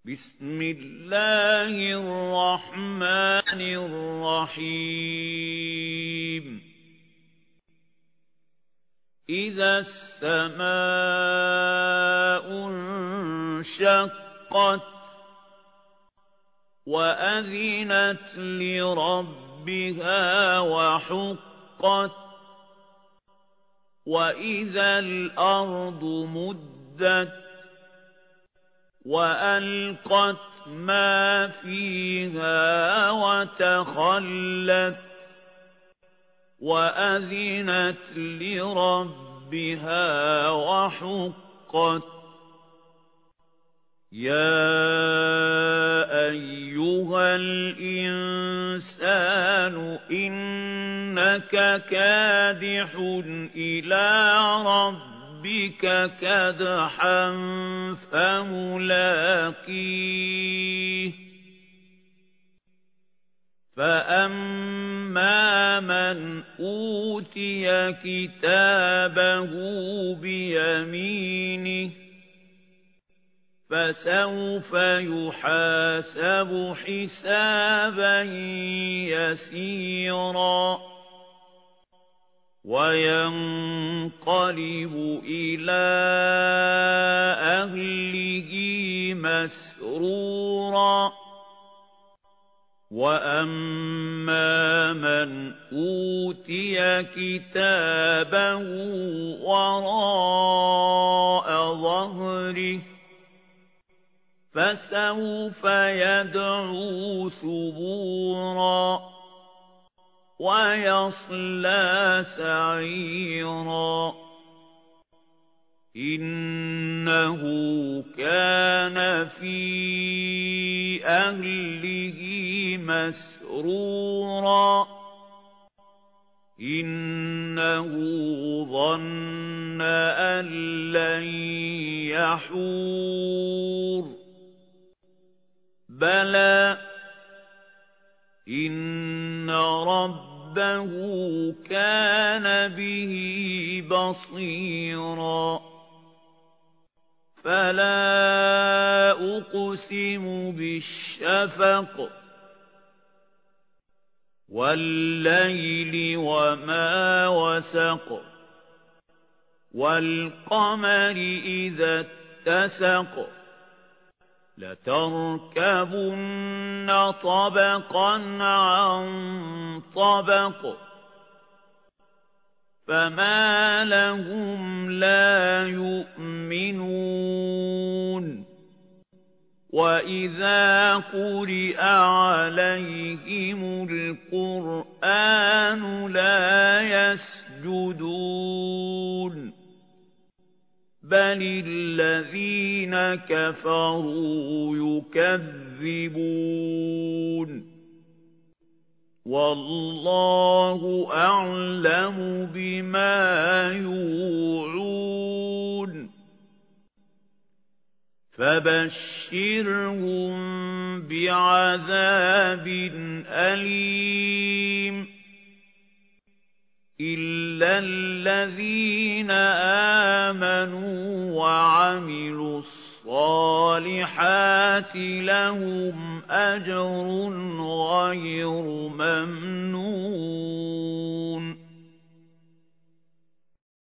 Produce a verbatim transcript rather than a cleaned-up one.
بسم الله الرحمن الرحيم إذا السماء انشقت وأذنت لربها وحقت وإذا الأرض مدت وألقت ما فيها وتخلت وأذنت لربها وحقت يا أيها الإنسان إنك كادح إلى ربك ربك كدحا فملاقيه فأما من أوتي كتابه بيمينه فسوف يحاسب حسابا يسيرا وينقلب إلى أهله مسرورا وأما من أوتي كتابه وراء ظهره فسوف يدعو ثبورا ويصلى سعيرا إنه كان في أهله مسرورا إنه ظن أن لن يحور بلى إن ربه كان به بصيرا فلا أقسم بالشفق والليل وما وسق والقمر إذا اتسق لتركبن طبقا عن طبق فما لهم لا يؤمنون وإذا قرئ عليهم القرآن لا يسجدون بل الذين كفروا يكذبون والله أعلم بما يوعون فبشرهم بعذاب أليم إلا الذين آمنوا وعملوا الصالحات لهم أجر غير ممنون